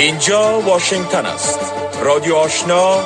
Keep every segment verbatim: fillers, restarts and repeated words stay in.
اینجا واشنگتن است. رادیو آشنا،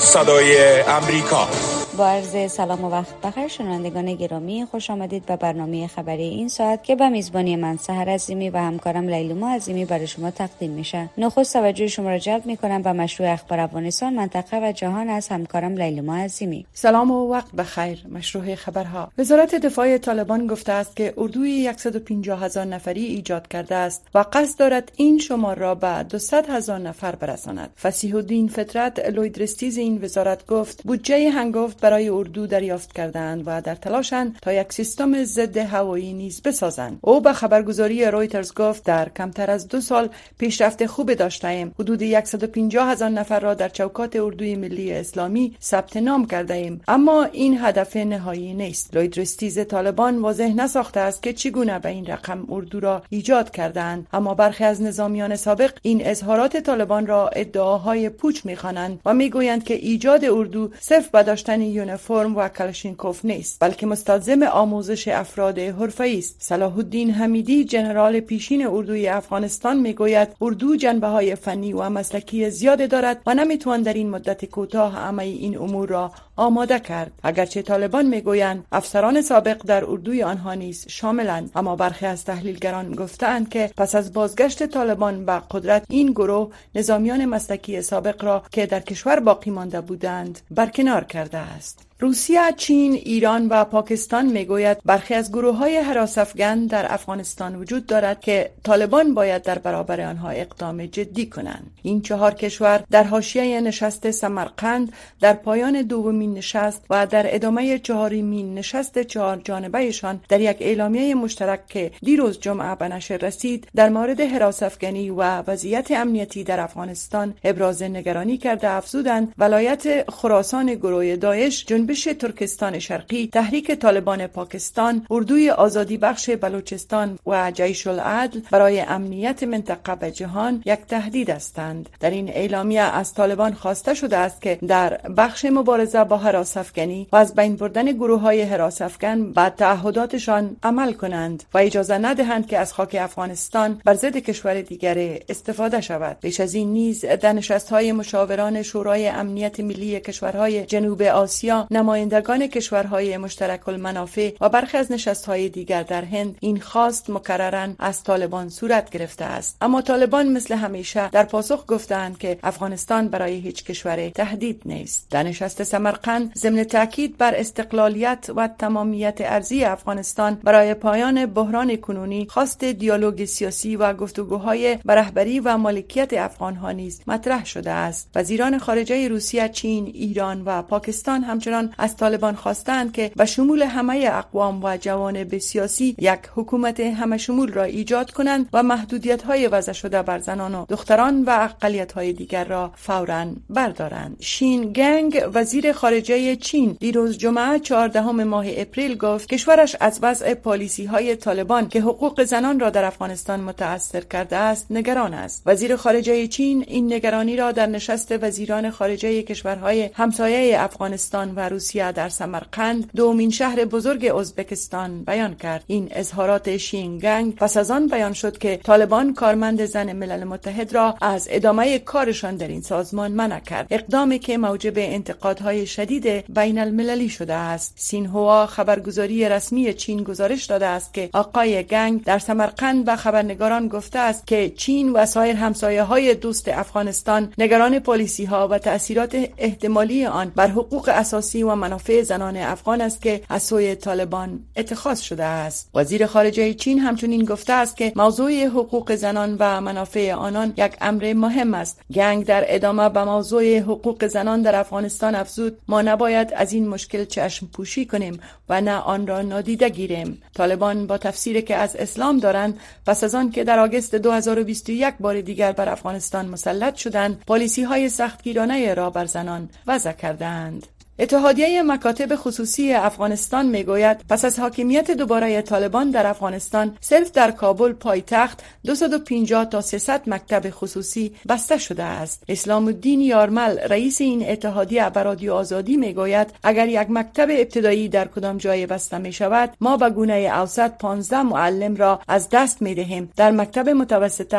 صدای امریکا. با عرض سلام و وقت بخیر شنوندگان گرامی، خوش آمدید به برنامه خبری این ساعت که به میزبانی من سحر عظیمی و همکارم لیلوما عظیمی برای شما تقدیم میشه. نخست توجه شما را جلب میکنم به مشروع اخبار افغانستان، منطقه و جهان از همکارم لیلوما عظیمی. سلام و وقت بخیر. مشروع خبرها. وزارت دفاع طالبان گفته است که اردوی صد و پنجاه هزار نفری ایجاد کرده است و قصد دارد این شمار را به دویست هزار نفر برساند. فصیح الدین فطرت، لویدرستیز این وزارت گفت بودجه هنگفت برای اردو دریافت کردند و در تلاشند تا یک سیستم ضد هوایی نیز بسازند. او به خبرگزاری رویترز گفت در کمتر از دو سال پیشرفت خوب داشتیم. حدود صد و پنجاه هزار نفر را در چوکات اردوی ملی اسلامی ثبت نام کرده ایم، اما این هدف نهایی نیست. لویدرستیز طالبان واضح نساخته است که چگونه به این رقم اردو را ایجاد کردند، اما برخی از نظامیان سابق این اظهارات طالبان را ادعاهای پوچ می‌خوانند و میگویند که ایجاد اردو صرف به داشتن یونیفرم و کلاشینکوف نیست، بلکه مستلزم آموزش افراد حرفه‌ای است. صلاح الدین حمیدی، ژنرال پیشین اردوی افغانستان، میگوید اردو جنبه‌های فنی و مسلکی زیاد دارد و نمیتوان در این مدت کوتاه همه این امور را آماده کرد. اگرچه طالبان میگویند افسران سابق در اردوی آنها نیز شاملند، اما برخی از تحلیلگران گفتند که پس از بازگشت طالبان به قدرت این گروه نظامیان مسلکی سابق را که در کشور باقی مانده بودند برکنار کرده است. روسیه، چین، ایران و پاکستان میگوید برخی از گروه‌های هراس‌افکن در افغانستان وجود دارد که طالبان باید در برابر آنها اقدام جدی کنند. این چهار کشور در حاشیه نشست سمرقند در پایان دومین نشست و در ادامه چهارمین نشست چهار جانبه‌شان در یک اعلامیه مشترک که دیروز جمعه به نشر رسید در مورد هراس‌افکنی و وضعیت امنیتی در افغانستان ابراز نگرانی کرده افزودند ولایت خراسان گروه داعش، جنبش ترکستان شرقی، تحریک طالبان پاکستان، اردوی آزادی بخش بلوچستان و جیش العدل برای امنیت منطقه و جهان یک تهدید هستند. در این اعلامیه از طالبان خواسته شده است که در بخش مبارزه با هراس‌افکنی و از بین بردن گروه‌های هراس‌افکن به تعهداتشان عمل کنند و اجازه ندهند که از خاک افغانستان بر ضد کشور دیگر استفاده شود. پیش از این نیز در نشست‌های مشاوران شورای امنیت ملی کشورهای جنوب آسیا، نمایندگان کشورهای مشترک المنافع و برخی از نشست‌های دیگر در هند این خواست مکرراً از طالبان صورت گرفته است، اما طالبان مثل همیشه در پاسخ گفتند که افغانستان برای هیچ کشور تهدید نیست. در نشست سمرقند ضمن تاکید بر استقلالیت و تمامیت ارضی افغانستان برای پایان بحران کنونی، خواست دیالوگ سیاسی و گفتگوهای بر رهبری و مالکیت افغان‌ها نیز مطرح شده است. وزیران خارجه روسیه، چین، ایران و پاکستان همچنان از طالبان خواستند که به شمول همه اقوام و جوانب سیاسی یک حکومت همه شمول را ایجاد کنند و محدودیت‌های وضع شده بر زنان و دختران و اقلیت‌های دیگر را فوراً بردارند. شین گنگ، وزیر خارجه چین، دیروز جمعه چهاردهم ماه اپریل گفت کشورش از وضع پالیسی‌های طالبان که حقوق زنان را در افغانستان متأثر کرده است نگران است. وزیر خارجه چین این نگرانی را در نشست وزیران خارجه کشورهای همسایه افغانستان و روسیه در سمرقند، دومین شهر بزرگ ازبکستان، بیان کرد. این اظهارات شینگنگ پس از آن بیان شد که طالبان کارمند زن ملل متحد را از ادامه کارشان در این سازمان منع کرد، اقدامی که موجب انتقادهای شدید بین المللی شده است. سینهوا، خبرگزاری رسمی چین، گزارش داده است که آقای گنگ در سمرقند به خبرنگاران گفته است که چین و سایر همسایه‌های دوست افغانستان نگران پالیسی‌ها و تأثیرات احتمالی آن بر حقوق اساسی و منافع زنان افغان است که از سوی طالبان اتخاذ شده است. وزیر خارجه چین همچنین گفته است که موضوع حقوق زنان و منافع آنان یک امر مهم است. گنگ در ادامه به موضوع حقوق زنان در افغانستان افزود ما نباید از این مشکل چشم پوشی کنیم و نه آن را نادیده گیریم. طالبان با تفسیری که از اسلام دارند پس از آن که در آگوست دو هزار و بیست و یک بار دیگر بر افغانستان مسلط شدند، پالیسی‌های سختگیرانه را بر زنان وضع کردند. اتحادیه مکاتب خصوصی افغانستان میگوید پس از حاکمیت دوباره طالبان در افغانستان صرف در کابل پایتخت دویست و پنجاه تا سیصد مکتب خصوصی بسته شده است. اسلام الدین یارمل رئیس این اتحادیه به رادیو آزادی میگوید اگر یک مکتب ابتدایی در کدام جای بسته می شود ما به گونه اوسط پانزده معلم را از دست می دهیم. در مکتب متوسطه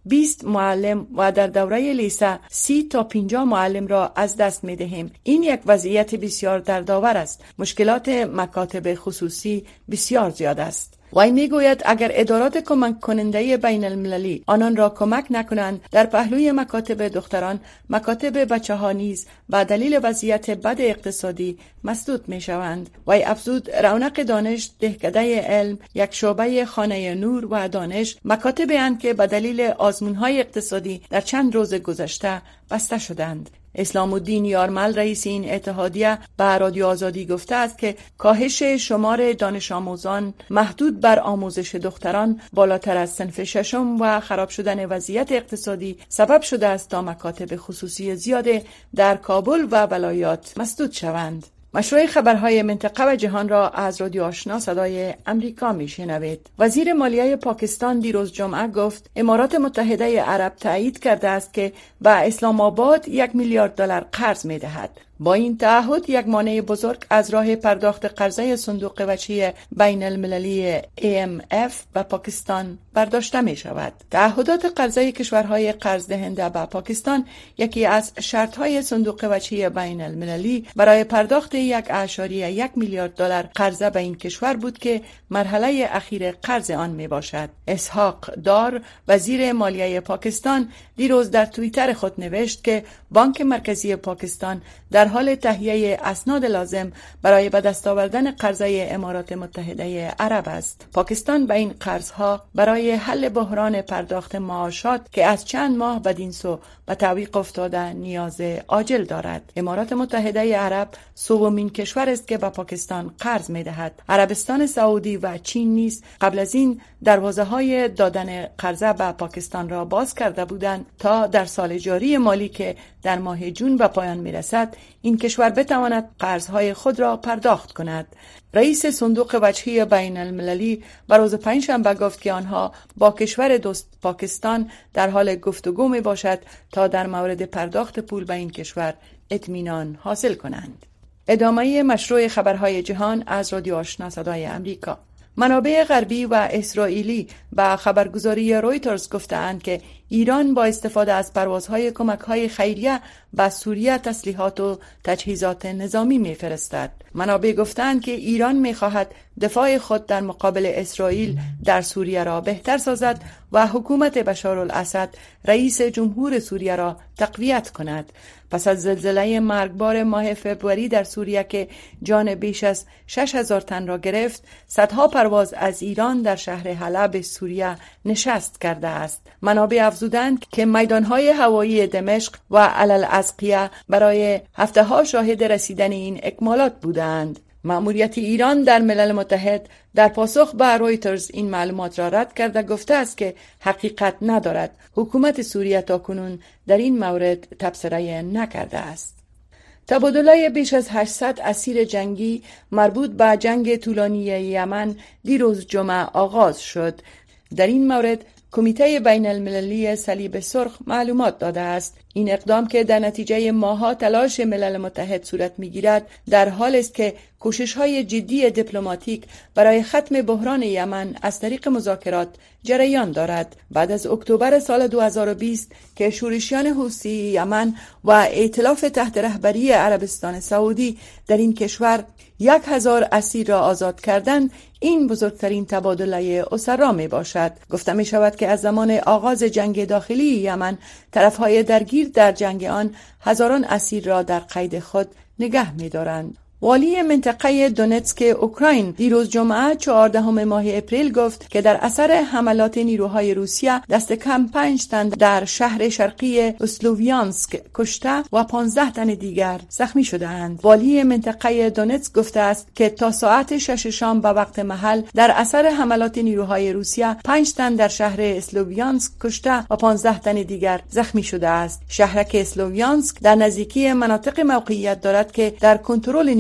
بیست معلم و در دوره لیسه سی تا پنجاه معلم را از دست می دهیم. این یک وضعیت بسیار دردآور است. مشکلات مکاتب خصوصی بسیار زیاد است. وی میگوید اگر ادارات کمک کننده بین المللی آنان را کمک نکنند، در پهلوی مکاتب دختران، مکاتب بچه ها نیز به دلیل وضعیت بد اقتصادی مسدود می شوند. وی افزود رونق دانش، دهکده علم، یک شعبه خانه نور و دانش، مکاتب اند که به دلیل آزمون های اقتصادی در چند روز گذشته بسته شدند. اسلام الدین یارمل رئیس این اتحادیه به رادیو آزادی گفته است که کاهش شمار دانش آموزان محدود بر آموزش دختران بالاتر از صنف ششم و خراب شدن وضعیت اقتصادی سبب شده است تا مکاتب خصوصی زیاده در کابل و ولایات مسدود شوند. مشروع خبرهای منطقه و جهان را از رادیو آشنا صدای امریکا میشنوید. وزیر مالیه پاکستان دیروز جمعه گفت امارات متحده عرب تایید کرده است که به اسلام آباد یک میلیارد دلار قرض میدهد. با این تعهد یک مانع بزرگ از راه پرداخت قرضه صندوق وچه بین المللی ای ام اف به پاکستان برداشته می شود. تعهدات قرضه کشورهای قرض دهنده به پاکستان یکی از شرطهای صندوق وچه بین المللی برای پرداخت یک اعشاریه یک میلیارد دلار قرضه به این کشور بود که مرحله اخیر قرض آن می باشد. اسحاق دار وزیر مالیه پاکستان دیروز در توییتر خود نوشت که بانک مرکزی پاکستان در حال تهیه اسناد لازم برای به دست آوردن قرضه امارات متحده عرب است. پاکستان به این قرضها برای حل بحران پرداخت معاشات که از چند ماه بدین سو به تعویق افتاده نیاز عاجل دارد. امارات متحده عرب سومین کشور است که به پاکستان قرض می‌دهد. عربستان سعودی و چین نیز قبل از این دروازه‌های دادن قرضه به پاکستان را باز کرده بودند تا در سال جاری مالی که در ماه جون به پایان می‌رسد این کشور بتواند قرضهای خود را پرداخت کند. رئیس صندوق وجهی بین المللی روز پنجشنبه گفت که آنها با کشور دوست پاکستان در حال گفتگو می باشد تا در مورد پرداخت پول به این کشور اطمینان حاصل کنند. ادامه مشروع خبرهای جهان از رادیو آشنا صدای امریکا. منابع غربی و اسرائیلی به خبرگزاری رویترز گفتند که ایران با استفاده از پروازهای کمک‌های خیریه به سوریه تسلیحات و تجهیزات نظامی می‌فرستد. منابع گفتند که ایران می‌خواهد دفاع خود در مقابل اسرائیل در سوریه را بهتر سازد و حکومت بشارالاسد رئیس جمهور سوریه را تقویت کند. پس از زلزله مرگبار ماه فوریه در سوریه که جان بیش از شش هزار تن را گرفت، صدها پرواز از ایران در شهر حلب سوریه نشست کرده است. منابع افزودند که میدانهای هوایی دمشق و علالازقیه برای هفته‌ها شاهد رسیدن این اکمالات بودند. مأموریت ایران در ملل متحد در پاسخ به رویترز این معلومات را رد کرده گفته است که حقیقت ندارد. حکومت سوریه تاکنون در این مورد تبصره نکرده است. تبادله بیش از هشتصد اسیر جنگی مربوط به جنگ طولانی یمن دیروز جمعه آغاز شد. در این مورد کمیته بین المللی صلیب سرخ معلومات داده است. این اقدام که در نتیجه ماه‌ها تلاش ملل متحد صورت می‌گیرد در حال است که کوشش‌های جدی دیپلماتیک برای ختم بحران یمن از طریق مذاکرات جریان دارد. بعد از اکتبر سال دو هزار و بیست که شورشیان حوثی یمن و ائتلاف تحت رهبری عربستان سعودی در این کشور یک هزار اسیر را آزاد کردند، این بزرگترین تبادله اسرا می باشد. گفته می شود که از زمان آغاز جنگ داخلی یمن طرفهای درگیر در جنگ آن هزاران اسیر را در قید خود نگه می دارند. والی منطقه دونتسک اوکراین دیروز جمعه چهاردهم ماه اپریل گفت که در اثر حملات نیروهای روسیه دست کم پنج تن در شهر شرقی اسلوویانسک کشته و پانزده تن دیگر زخمی شده‌اند. والی منطقه دونتسک گفته است که تا ساعت شش شام به وقت محل در اثر حملات نیروهای روسیه پنج تن در شهر اسلوویانسک کشته و پانزده تن دیگر زخمی شده است. شهرک اسلوویانسک در نزدیکی مناطق موقعیت دارد که در کنترل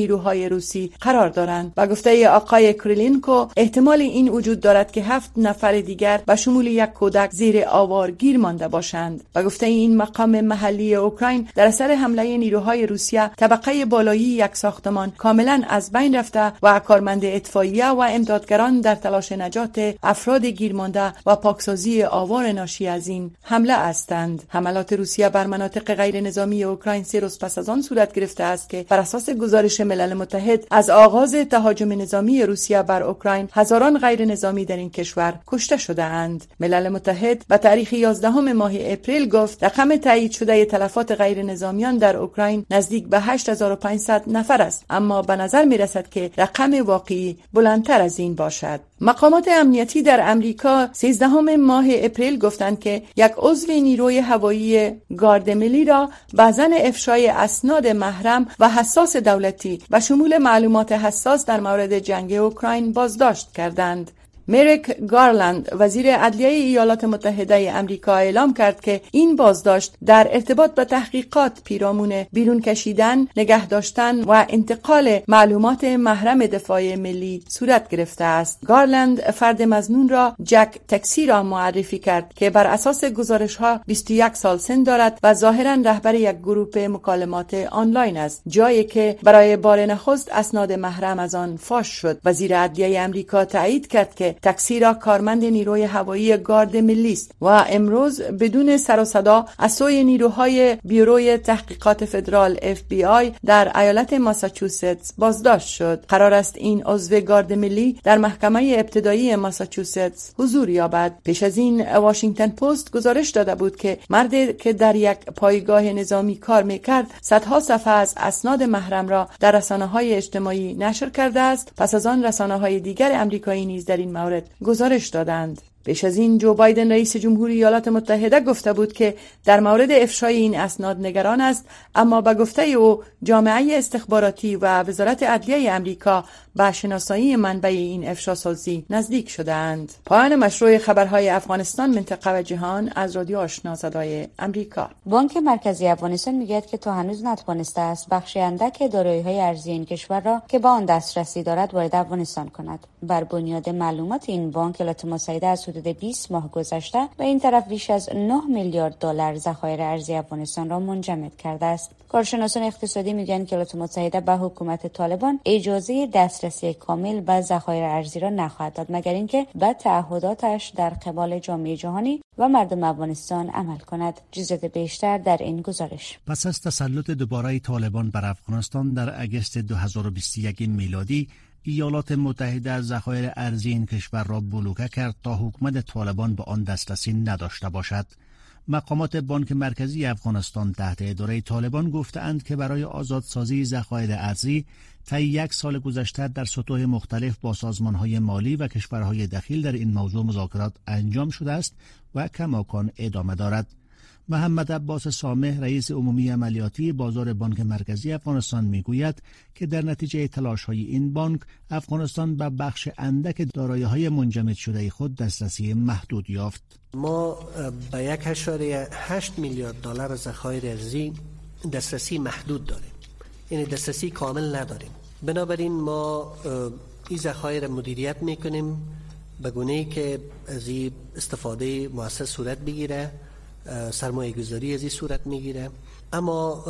نیروهای روسی قرار دارند. با گفته آقای کریلینکو احتمال این وجود دارد که هفت نفر دیگر به شمول یک کودک زیر آوار گیر مانده باشند. با گفته این مقام محلی اوکراین در اثر حمله نیروهای روسیه طبقه بالایی یک ساختمان کاملا از بین رفته و کارمند اطفائیه و امدادگران در تلاش نجات افراد گیرمانده و پاکسازی آوار ناشی از این حمله هستند. حملات روسیه بر مناطق غیر نظامی اوکراین سه روز پس از آن صورت گرفته است که بر اساس گزارش ملل متحد از آغاز تهاجم نظامی روسیه بر اوکراین هزاران غیر نظامی در این کشور کشته شده اند. ملل متحد به تاریخ یازدهم ماه اپریل گفت رقم تایید شده تلفات غیر نظامیان در اوکراین نزدیک به هشت هزار و پانصد نفر است، اما به نظر می رسد که رقم واقعی بلندتر از این باشد. مقامات امنیتی در امریکا سیزدهم ماه اپریل گفتند که یک عضو نیروی هوایی گارد ملی را به ضمن افشای اسناد محرم و حساس دولتی و شمول معلومات حساس در مورد جنگ اوکراین بازداشت کردند. مریک گارلند وزیر عدلیه ایالات متحده امریکا اعلام کرد که این بازداشت در ارتباط با تحقیقات پیرامون بیرون کشیدن، نگه داشتن و انتقال معلومات محرم دفاع ملی صورت گرفته است. گارلند فرد مظنون را جک تکسی را معرفی کرد که بر اساس گزارش‌ها بیست و یک سال سن دارد و ظاهراً رهبر یک گروه مکالمات آنلاین است، جایی که برای بار نخست اسناد محرم از آن فاش شد. وزیر عدلیه امریکا تایید کرد که تکسی را کارمند نیروی هوایی گارد ملی است و امروز بدون سر و صدا از سوی نیروهای بیوروی تحقیقات فدرال اف بی آی در ایالت ماساچوست بازداشت شد. قرار است این عضو گارد ملی در محکمه ابتدایی ماساچوست حضور یابد. پیش از این واشنگتن پست گزارش داده بود که مردی که در یک پایگاه نظامی کار میکرد صدها صفحه از اسناد محرم را در رسانه‌های اجتماعی نشر کرده است. پس از آن رسانه‌های دیگر آمریکایی نیز در این مورد گزارش دادند. پیش از این جو بایدن رئیس جمهوری ایالات متحده گفته بود که در مورد افشای این اسناد نگران است، اما به گفته او جامعه استخباراتی و وزارت عدلیه امریکا به شناسایی منبع این افشاسازی نزدیک شدند. پایان مشروع خبرهای افغانستان، منطقه و جهان از رادیو آشنا صدای امریکا. بانک مرکزی افغانستان میگوید که تا هنوز نتوانسته است بخشی اندک دارایی‌های ارزی این کشور را که به آن دسترسی دارد وارد افغانستان کند. بر بنیاد معلومات این بانک ایالات متحده از حدود بیست ماه گذشته و این طرف بیش از نه میلیارد دلار ذخایر ارزی افغانستان را منجمد کرده است. کارشناسان اقتصادی میگن که ایالات متحده به حکومت طالبان اجازه دسترسی کامل به ذخایر ارزی را نخواهد داد مگر اینکه به تعهداتش در قبال جامعه جهانی و مردم افغانستان عمل کند. جزئیات بیشتر در این گزارش. پس از تسلط دوباره طالبان بر افغانستان در اگست دو هزار و بیست و یک میلادی، ایالات متحده ذخایر ارزی این کشور را بلوکه کرد تا حکومت طالبان به آن دسترسی نداشته باشد. مقامات بانک مرکزی افغانستان تحت اداره طالبان گفتند که برای آزادسازی ذخایر ارزی طی یک سال گذشته در سطوح مختلف با سازمان‌های مالی و کشورهای دخیل در این موضوع مذاکرات انجام شده است و کماکان ادامه دارد. محمد عباس سامح رئیس عمومی عملیاتی بازار بانک مرکزی افغانستان میگوید که در نتیجه تلاش‌های این بانک افغانستان به بخش اندک دارایی‌های منجمد شده خود دسترسی محدود یافت. ما به یک اشاره هشت میلیارد دلار ذخایر ارزی دسترسی محدود داریم، یعنی دسترسی کامل نداریم. بنابراین ما این ذخایر مدیریت میکنیم به گونه‌ای که از این استفاده مؤسس صورت بگیره، سرمایه گذاری از این صورت میگیره، اما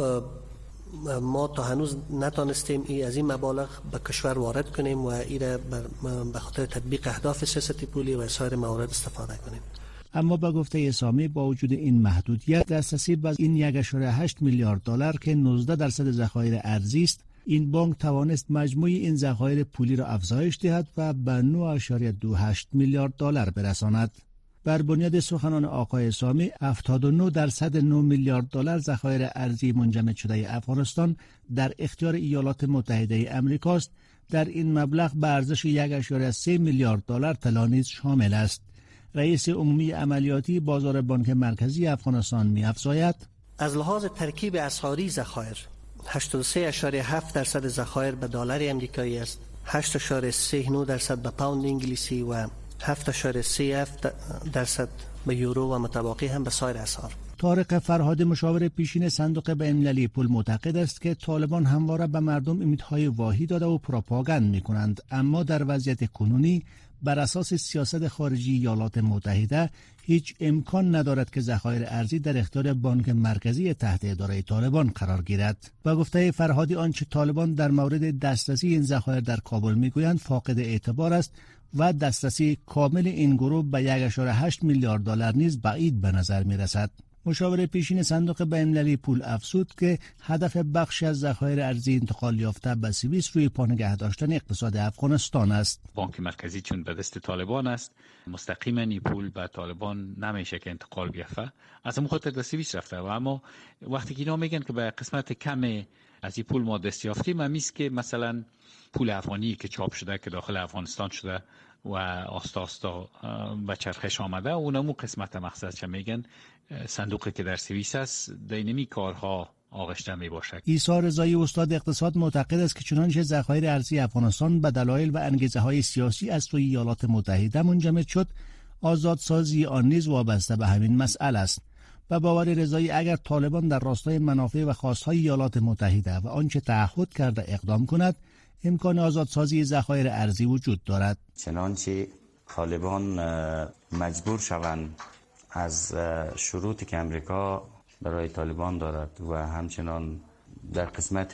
ما تا هنوز نتانستیم ای از این مبالغ به کشور وارد کنیم و این را به خاطر تطبیق اهداف سیاست پولی و سایر موارد استفاده کنیم. اما با گفته سامی با وجود این محدودیت دسترسی به این یک و هشت میلیارد دلار که نوزده درصد ذخایر ارزی است، این بانک توانست مجموع این ذخایر پولی را افزایش دهد و به نه و دو هشت میلیارد دلار برساند. بر بنیاد سخنان آقای سامی، هفتاد و نه درصد نه میلیارد دلار ذخایر ارزی منجمد شده افغانستان در اختیار ایالات متحده آمریکا است. در این مبلغ به ارزش یک و سه میلیارد دلار طلا نیز شامل است. رئیس عمومی عملیاتی بازار بانک مرکزی افغانستان می‌افزاید: از لحاظ ترکیب اسعاری ذخایر هشتاد و سه و هفت درصد ذخایر به دلار آمریکایی است، هشت و سه نه درصد به پوند انگلیسی و هفت و سه درصد به یورو و متباقی هم به سایر اسعار. طارق فرهادی مشاور پیشین صندوق بین‌المللی پول معتقد است که طالبان همواره به مردم امیدهای واهی داده و پروپاگاند می‌کنند، اما در وضعیت کنونی بر اساس سیاست خارجی ایالات متحده هیچ امکان ندارد که ذخایر ارزی در اختیار بانک مرکزی تحت اداره طالبان قرار گیرد. با گفته فرهادی آنچه طالبان در مورد دسترسی این ذخایر در کابل میگویند فاقد اعتبار است و دسترسی کامل این گروه به یک و هشت میلیارد دلار نیز بعید به نظر میرسد. مشاور پیشین صندوق بین‌المللی پول افزود که هدف بخشی از ذخایر ارزی انتقال یافته به سوئیس روی پا نگه داشتن اقتصاد افغانستان است. بانک مرکزی چون به دست طالبان است، مستقیما این پول به طالبان نمیشه که انتقال بیفته، از اون خاطر به سوئیس رفته. و اما وقتی که اینا میگن که به قسمت کم از این پول ما دست یافتیم، همیست که مثلا پول افغانی که چاپ شده که داخل افغانستان شده و آستا آستا به چرخش آمده، اونمو قسمت مقصد چه میگن صندوقی که در سوئیس است دینمی کارها آغشته می باشد. عیسی رضایی استاد اقتصاد معتقد است که چنانچه ذخایر ارزی افغانستان به دلایل و انگیزه های سیاسی از سوی ایالات متحده منجمد شد، آزادسازی آن نیز وابسته به همین مسئله است. و باور رضایی اگر طالبان در راستای منافع و خواستهای ایالات متحده و آنچه تعهد کرده اقدام کند، امکان آزادسازی ذخایر ارزی وجود دارد. چنانچه طالبان مجبور شوند از شروطی که امریکا برای طالبان دارد و همچنان در قسمت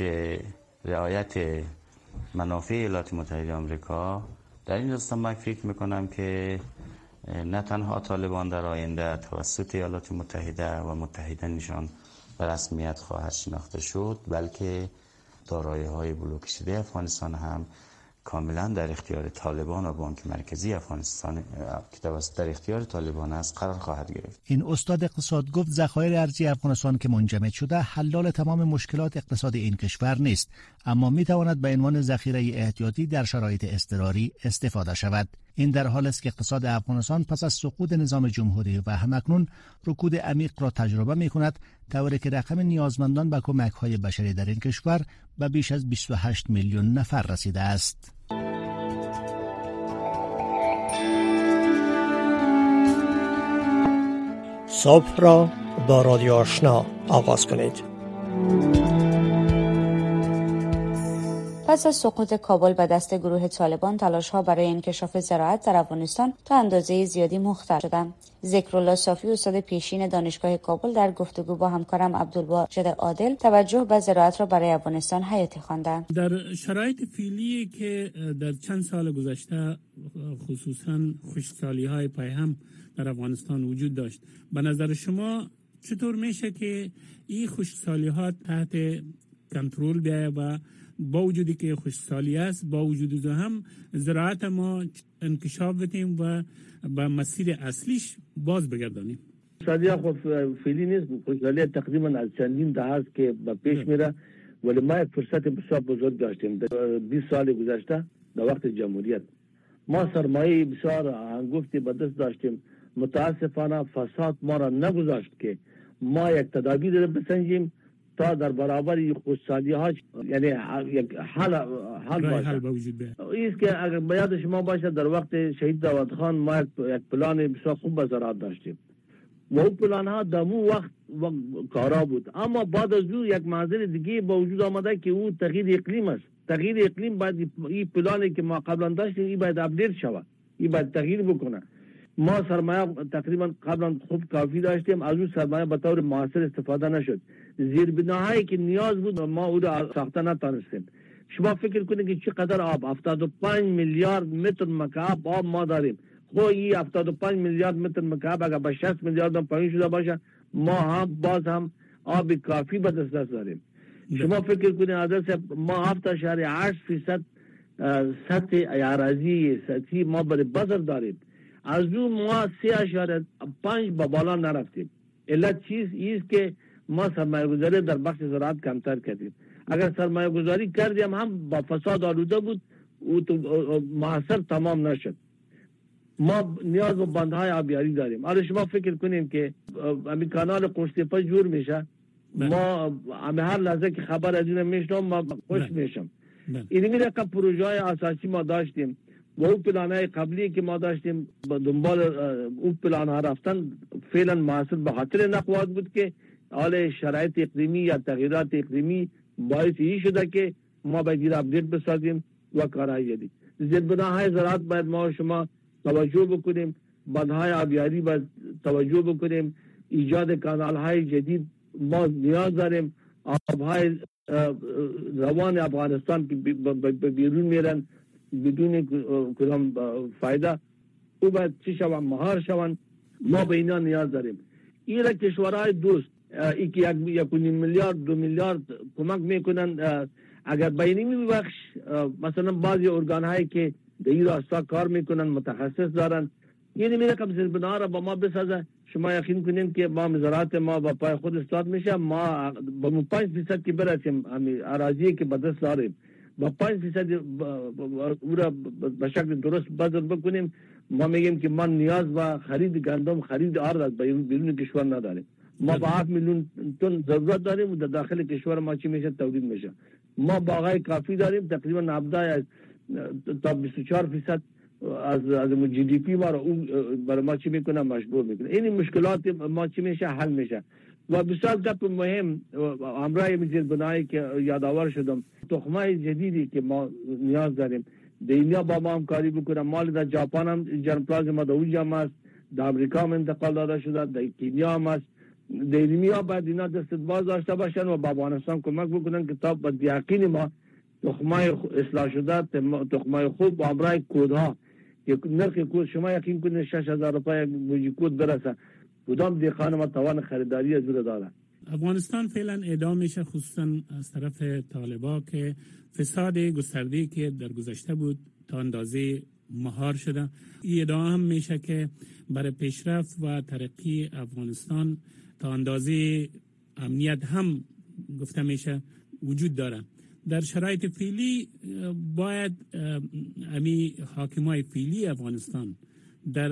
رعایت منافع ایالات متحده آمریکا، در این راستا من فکر میکنم که نه تنها طالبان در آینده توسط ایالات متحده و متحدینشان به رسمیت خواهد شناخته شد، بلکه دارایی‌های بلوک شده افغانستان هم کاملا در اختیار طالبان و بانک مرکزی افغانستان که توسط در اختیار طالبان است قرار خواهد گرفت. این استاد اقتصاد گفت ذخایر ارزی افغانستان که منجمد شده حلال تمام مشکلات اقتصادی این کشور نیست، اما می تواند به عنوان ذخیره احتیاطی در شرایط اضطراری استفاده شود. این در حال است که اقتصاد افغانستان پس از سقوط نظام جمهوری و همکنون رکود عمیق را تجربه می کند، طوری که رقم نیازمندان به کمک‌های بشری در این کشور به بیش از بیست و هشت میلیون نفر رسیده است. صبح را با رادیو آشنا آغاز کنید. پس از سقوط کابل به دست گروه طالبان، تلاش‌ها برای انکشاف زراعت در افغانستان تا اندازه زیادی مختل شدند. ذکرالله صافی استاد پیشین دانشگاه کابل در گفتگو با همکارم عبدالواجد عادل توجه به زراعت را برای افغانستان حیاتی خواندند. در شرایط فعلی که در چند سال گذشته خصوصاً خشکسالی‌های پیهم در افغانستان وجود داشت، به نظر شما چطور میشه که این خشکسالی‌ها تحت کنترل بیاید و با وجودی که خشکسالی است، با وجود هم زراعت ما انکشاف بدیم و به مسیر اصلیش باز بگردانیم؟ خشکسالی خود فعلی نیست، خشکسالی تقریبا از چندین دهه است که به پیش میره، ولی ما یک فرصت بسیار بزرگ داشتیم. در بیست سال گذشته در وقت جمهوریت ما سرمایه بسیار هنگفتی به دست داشتیم. متاسفانه فساد ما را نگذاشت که ما یک تدابیر بسنجیم تا در برابر خشکسالی ها یعنی یک حل حل باشه. حل وجود بیاید. است که اگر به یاد شما باشه در وقت شهید داود خان ما یک پلان بسیار خوب به زراعت داشتیم و اون پلان ها در مو وقت کارا بود، اما بعد از او یک معضل دیگه با وجود آمده که او تغییر اقلیم است. تغییر اقلیم باید این پلانی که ما قبلا داشتیم این باید اپدیت شود، این باید تغییر بکنه. ما سرمایه تقریبا قبلا خوب کافی داشتیم، از اون سرمایه به طور موثر استفاده نشد. زیربناهایی که نیاز بود ما او را ساخته نتونستیم. شما فکر کنید که چقدر آب، هفتاد و پنج میلیارد متر مکعب آب ما داریم. خب این هفتاد و پنج میلیارد متر مکعب اگر به شصت میلیارد هم پایین شده باشه، ما هم باز هم آب کافی به دست داریم. شما فکر کنید عدد ما هفت اشاریه هشت فیصد سطح اراضی سطحی ما برای بذر داریم، از اون ما سه اشاریه پنج به بالا نرفتیم. علت چیز ایست که ما سرمایه گذاری در بخش زراعت کمتر کردیم. اگر سرمایه گذاری کردیم هم با فساد آلوده بود و محصر تمام نشد. ما نیاز به بندهای آبیاری داریم. حالا شما فکر کنیم که همین کانال قوشتیپه جور میشه، ما همه هر لحظه که خبر از این میشنم ما خوش میشم. این میره که پروژه های اساسی ما داشتیم. و اون پلان‌های قبلی که ما داشتیم با دنبال اون پلان‌ها رفتن فعلا محصول به خاطر نقوات بود که حال شرایط اقلیمی یا تغییرات اقلیمی باعث این شده که ما باید اپدیت بسازیم و کارهای جدید. زیربناهای زراعت باید ما شما توجه بکنیم، بندهای آبیاری باید توجه بکنیم، ایجاد کانالهای جدید ما نیاز داریم. آبهای روان افغانستان که بیرون میرن بدون کدام فایده او باید چی شوند مهار شوند، ما به اینا نیاز داریم. این را کشورهای دوست ای که یک یک میلیارد دو میلیارد کمک میکنن، اگر بینی بخش مثلا بعضی ارگان هایی که در این راستا کار میکنن متخصص دارن، یعنی می رقم زیربنا را با ما بسازه، شما یقین کنین که ما زراعت ما با پای خود استاد میشه، ما با پنج فیصد که برسیم همین اراضی که به دست داریم با پنج فیصد او را به شکل درست بدل بکنیم، ما میگیم که ما نیاز و خرید گندم خرید آرد از بیرون کشور نداریم. ما با هفت میلیون تن ضرورت داریم و در داخل کشور ما چی میشه تولید میشه. ما باغای کافی داریم، تقریبا نبض تا بیست و چهار فیصد از از جی دی پی ما رو برای ما چی میکنه مجبور میکنه. این مشکلات ما چی میشه حل میشه. و بسیار گپ مهم امرای زیربنایی که یادآور شدم، تخمای جدیدی که ما نیاز داریم دنیا با ما همکاری بکنه. مال در ژاپن هم جرمپلاز ما در اونجا هست، در امریکا هم انتقال داده شده، در کنیا هم هست. در ایران باید اینا دست باز داشته باشن و با افغانستان کمک بکنن که تا به یقین ما تخمای اصلاح شده، تخمای خوب و امرای کودها که نرخ کود شما یقین کنید شش هزار روپیه بوجی کود برسه، کدام دیخان ما توان خریداری از او داره. افغانستان فعلا ادعا میشه خصوصا از طرف طالبا که فساد گسترده‌ای که در گذشته بود تا اندازه مهار شده. این ادعا هم میشه که برای پیشرفت و ترقی افغانستان تا اندازه امنیت هم گفته میشه وجود داره. در شرایط فعلی باید امی حاکمای فعلی افغانستان در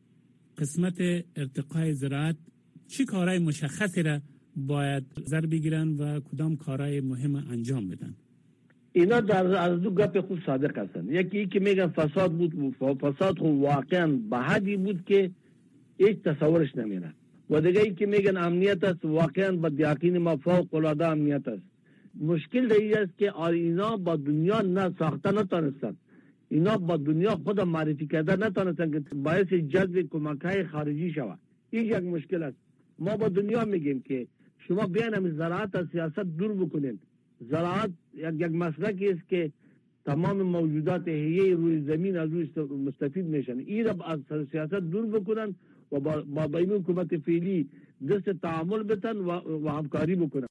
قسمت ارتقای زراعت چی کارهای مشخصی را باید نظر بگیرن و کدام کارهای مهم انجام بدن؟ اینا در از دو گپ خوب صادق هستن. یکی ای که میگن فساد بود، فساد خود واقعا به حدی بود که هیچ تصورش نمیره. و دیگه ای که میگن امنیت است، واقعا با یقین ما فوق العاده امنیت است. مشکل دیگه است که اینا با دنیا نه ساخته نتونستن، اینا با دنیا خود معرفی کرده نتونستن که باعث جذب کمک‌های خارجی شود. این یک مشکل است. ما با دنیا میگیم که شما بیاین هم زراعت از سیاست دور بکنید. زراعت یک یک مسلکی است که تمام موجودات حیه روی زمین از روی مستفید میشن. این را از سیاست دور بکنن و با, با بین حکومت فعلی دست تعامل بتن و, و همکاری بکنن.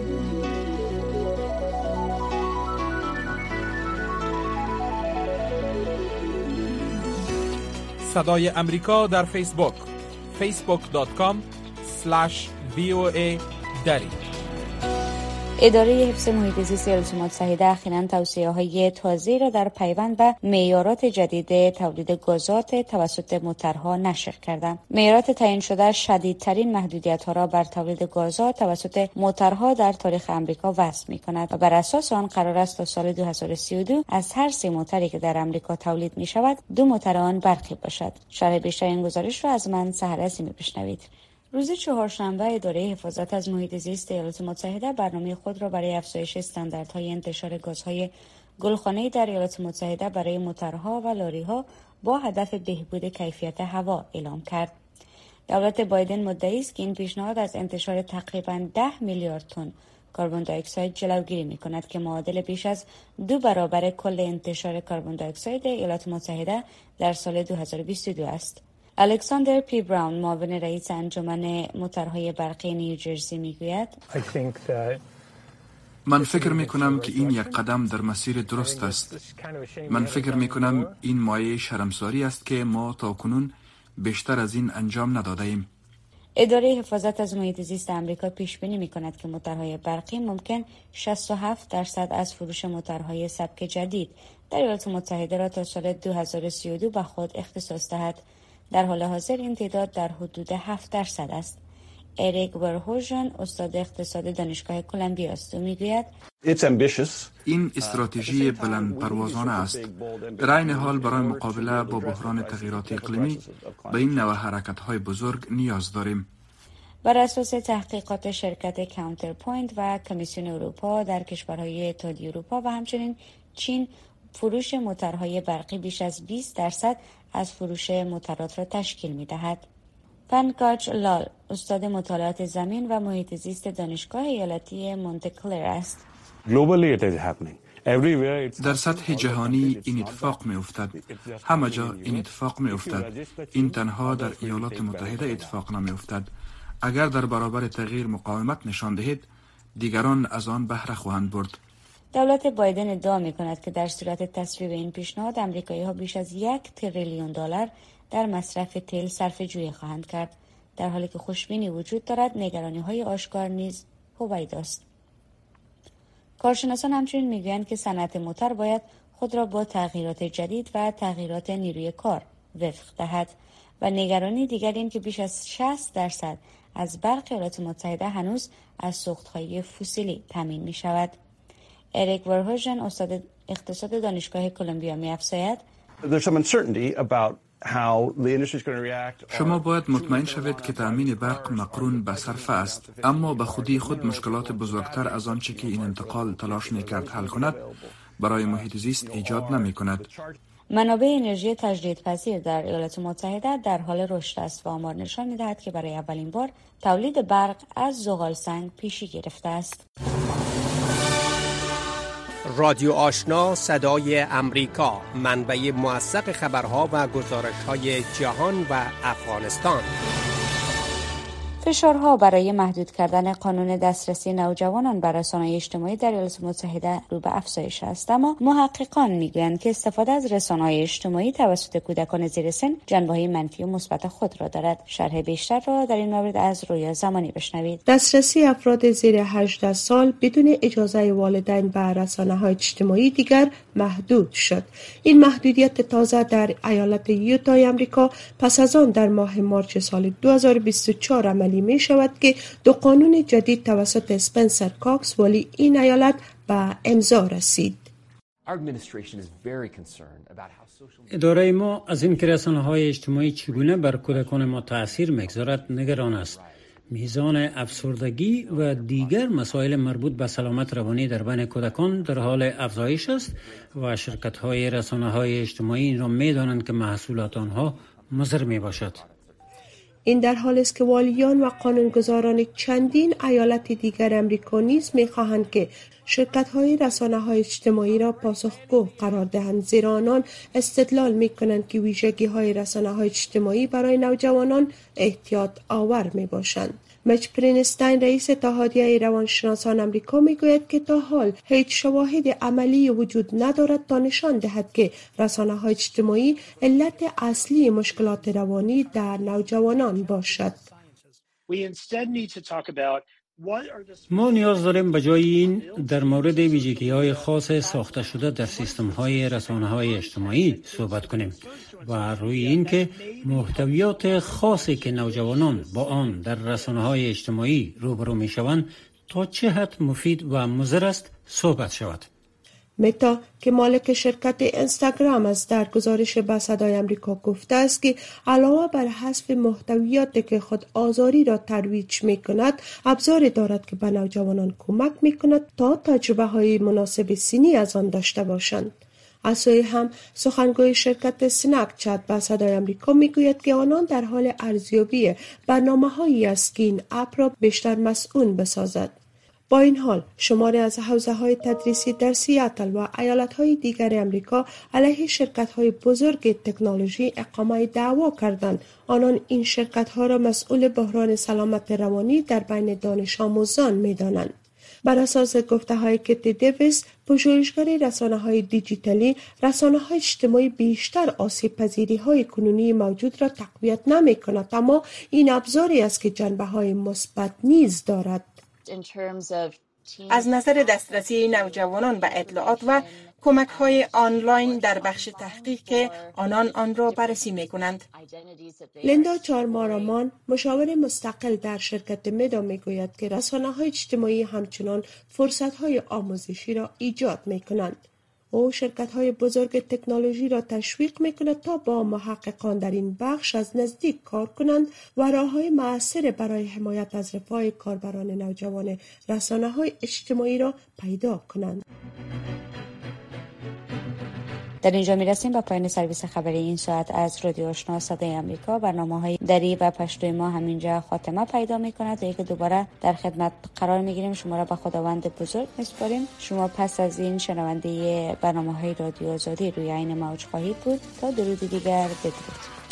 صدای امریکا در فیسبوک فیسبوک دات کام اسلش وی او ای دری. اداره حفظ محیط زیست ایالات متحده اخیراً توصیه‌های تازه‌ای را در پیوند به معیارات جدید تولید گازات توسط موتورها نشر کرده. معیارات تعیین شده شدیدترین محدودیت‌ها را بر تولید گازات توسط موتورها در تاریخ آمریکا وضع می‌کند و بر اساس آن قرار است تا سال دو هزار و سی و دو از هر سه موتوری که در آمریکا تولید می‌شود دو موتور آن برقی باشد. شرح بیشتر این گزارش را از من سحر عظیمی بشنوید. روز چهارشنبه اداره حفاظت از محیط زیست ایالات متحده برنامه خود را برای افزایش استانداردهای انتشار گازهای گلخانه‌ای در ایالات متحده برای موتورها و لاری‌ها با هدف بهبود کیفیت هوا اعلام کرد. دولت بایدن مدعی است که این پیشنهاد از انتشار تقریباً ده میلیارد تن کربن دی اکساید جلوگیری می‌کند که معادل بیش از دو برابر کل انتشار کربن دی اکساید ایالات متحده در سال دو هزار و بیست و دو است. الکساندر پی براون معاون رئیس انجمن موتورهای برقی نیوجرسی میگوید من فکر می کنم که این یک قدم در مسیر درست است. من فکر می کنم این مایه شرمساری است که ما تاکنون بیشتر از این انجام نداده ایم. اداره حفاظت از محیط زیست آمریکا پیش بینی می کند که موتورهای برقی ممکن شصت و هفت درصد از فروش موتورهای سبک جدید در ایالات متحده را تا سال دو هزار و سی و دو به خود اختصاص دهد. در حال حاضر این تعداد در حدود هفت درصد است. اریک ورهوژن استاد اقتصاد دانشگاه کلمبیا است و میگوید این استراتژی بلند پروازانه است. در این حال برای مقابله با بحران تغییرات اقلیمی به این نوع حرکت‌های بزرگ نیاز داریم. بر اساس تحقیقات شرکت کانترپوینت و کمیسیون اروپا در کشورهای اتحادیه اروپا و همچنین چین، فروش موتورهای برقی بیش از بیست درصد از فروش موتورات را تشکیل می‌دهد. پنکاج لال استاد مطالعات زمین و محیط زیست دانشگاه ایالتی مونتکلر است. در سطح جهانی این اتفاق می افتد. همه جا این اتفاق می افتد. این تنها در ایالات متحده اتفاق نمی افتد. اگر در برابر تغییر مقاومت نشان دهید، دیگران از آن بهره خواهند برد. دولت بایدن ادعا می کند که در صورت تصویب این پیشنهاد امریکایی ها بیش از یک تریلیون دلار در مصرف تیل صرفه‌جویی خواهند کرد، در حالی که خوشبینی وجود دارد نگرانی های آشکار نیز هویدا است. کارشناسان همچنین میگویند که صنعت موتور باید خود را با تغییرات جدید و تغییرات نیروی کار وفق دهد و نگرانی دیگر این که بیش از شصت درصد از برق ایالات متحده هنوز از سوختهای فسیلی تامین می شود. اریک ورهوژن استاد اقتصاد دانشگاه کلمبیا می افزاید شما باید مطمئن شوید که تأمین برق مقرون به صرفه است، اما به خودی خود مشکلات بزرگتر از آنچه که این انتقال تلاش می‌کرد حل کند برای محیط زیست ایجاد نمی‌کند. منابع انرژی تجدیدپذیر در ایالات متحده در حال رشد است و آمار نشان می‌دهد که برای اولین بار تولید برق از زغال سنگ پیشی گرفته است. رادیو آشنا صدای امریکا، منبع موثق خبرها و گزارش‌های جهان و افغانستان. فشارها برای محدود کردن قانون دسترسی نوجوانان بر رسانه‌های اجتماعی در ایالات متحده رو به افزایش است، اما محققان میگویند که استفاده از رسانه‌های اجتماعی توسط کودکان زیر سن جنبه‌های منفی و مثبت خود را دارد. شرح بیشتر را در این مورد از رویا زمانی بشنوید. دسترسی افراد زیر هجده سال بدون اجازه والدین به رسانه‌های اجتماعی دیگر محدود شد. این محدودیت تازه در ایالت یوتای آمریکا پس از آن در ماه مارچ سال دو هزار و بیست و چهار عملی می شود که دو قانون جدید توسط اسپنسر کاکس ولی این ایالت به امضا رسید. اداره ما از این که رسانه‌های اجتماعی چگونه بر کودکان ما تأثیر می‌گذارد نگران است. میزان افسردگی و دیگر مسائل مربوط به سلامت روانی در بین کودکان در حال افزایش است و شرکت‌های رسانه‌های اجتماعی این را می‌دانند که محصولات آنها مضر می‌باشد. این در حالی است که والیان و قانونگذاران چندین ایالت دیگر امریکا نیز می‌خواهند که شرکت‌های رسانه‌های اجتماعی را پاسخگو قرار دهند، زیرا آنان استدلال می‌کنند که ویژگی‌های رسانه‌های اجتماعی برای نوجوانان احتیاط آور می‌باشند. مچ پرینستین رئیس اتحادیه روانشناسان آمریکا میگوید که تا حال هیچ شواهد عملی وجود ندارد تا نشان دهد که رسانه‌های اجتماعی علت اصلی مشکلات روانی در نوجوانان باشد. ما نیاز داریم به جای این در مورد ویژگی‌های خاص ساخته شده در سیستم‌های رسانه‌های اجتماعی صحبت کنیم و روی این که محتویات خاصی که نوجوانان با آن در رسانه‌های اجتماعی روبرو می‌شوند تا چه حد مفید و مضر است صحبت شود. متا که مالک شرکت اینستاگرام از در گزارش به صدای آمریکا گفته است که علاوه بر حذف محتویاتی که خود آزاری را ترویج می کند، ابزاری دارد که به نوجوانان کمک می کند تا تجربه های مناسب سنی از آن داشته باشند. از سوی هم سخنگوی شرکت سنک چت به صدای آمریکا می گوید که آنان در حال ارزیابی برنامه هایی است که این اپ را بیشتر مسئول بسازد. با این حال شماری از حوزه‌های تدریسی در سیاتل و ایالت‌های دیگر آمریکا علیه شرکت‌های بزرگ تکنولوژی اقامه دعوا کردند. آنان این شرکت‌ها را مسئول بحران سلامت روانی در بین دانش آموزان می‌دانند. بر اساس گفته‌های کتی دیویس، پژوهشگر رسانه‌های دیجیتالی، رسانه‌های اجتماعی بیشتر آسیب پذیری‌های کنونی موجود را تقویت نمی‌کند، اما این ابزاری است که جنبه‌های مثبت نیز دارد. از نظر دسترسی نوجوانان به اطلاعات و کمک های آنلاین در بخش تحقیق که آنان آن را بررسی می کنند. لیندا چارمارامان مشاور مستقل در شرکت مدا می گوید که رسانه های اجتماعی همچنان فرصت های آموزشی را ایجاد می کنند. او شرکت های بزرگ تکنولوژی را تشویق می کند تا با محققان در این بخش از نزدیک کار کنند و راه های مؤثر برای حمایت از رفاه کاربران نوجوان رسانه های اجتماعی را پیدا کنند. در اینجا میرسیم به پایان سرویس خبری این ساعت از رادیو آشنا صدای آمریکا. برنامه‌های دری و پشتوی ما همینجا خاتمه پیدا می‌کند تا اینکه دوباره در خدمت قرار می‌گیریم. شما را به خداوند بزرگ می‌سپاریم. شما پس از این شنونده برنامه‌های رادیو آزادی روی عین موج خواهید بود. تا درود دیگر، بدرود.